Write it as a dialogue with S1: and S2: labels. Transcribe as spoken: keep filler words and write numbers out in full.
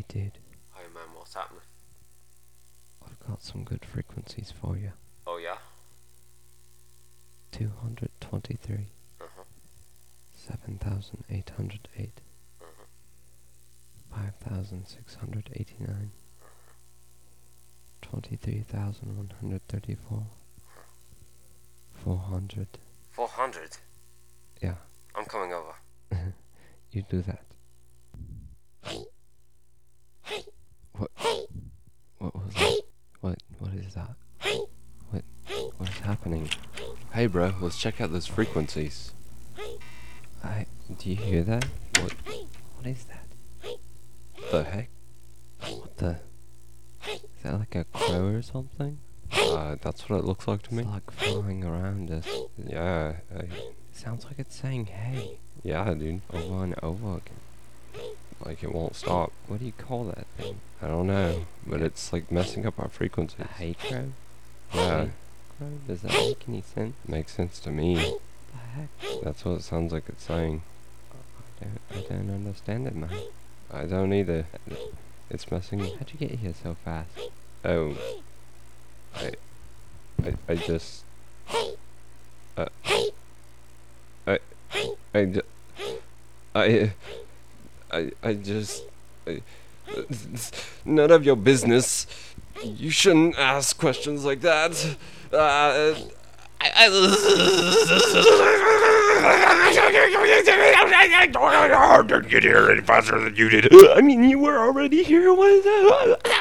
S1: dude.
S2: Hi man, what's happening?
S1: I've got some good frequencies for you.
S2: Oh yeah?
S1: two hundred twenty-three,
S2: Uh-huh.
S1: seven thousand eight hundred eight,
S2: Uh-huh.
S1: five thousand six hundred eighty-nine, twenty-three thousand one hundred thirty-four, four hundred.
S2: four hundred?
S1: Yeah,
S2: I'm coming over.
S1: you do that. What? What was that? What? What is that? What? What is happening?
S3: Hey bro, let's check out those frequencies.
S1: I. Do you hear that? What? What is that?
S3: The heck?
S1: What the? Is that like a crow or something?
S3: Uh, that's what it looks like to me.
S1: It's like flying around us.
S3: Yeah, I,
S1: It sounds like it's saying hey
S3: yeah, dude.
S1: over and over again.
S3: Like it won't stop.
S1: What do you call that thing?
S3: I don't know, but it's like messing up our frequencies.
S1: A hey crow?
S3: Yeah,
S1: Hey crow? Does that make any sense?
S3: makes sense to me.
S1: The heck?
S3: That's what it sounds like it's saying.
S1: I don't, I don't understand it, man.
S3: I don't either. It's messing.
S1: How'd you get here so fast?
S3: Oh, I, I, I just. Uh, I, I, ju- I, I, I just. I, it's none of your business. You shouldn't ask questions like that. Uh, I, I,
S4: I didn't get here any faster than you did. I mean, you were already here. What is that?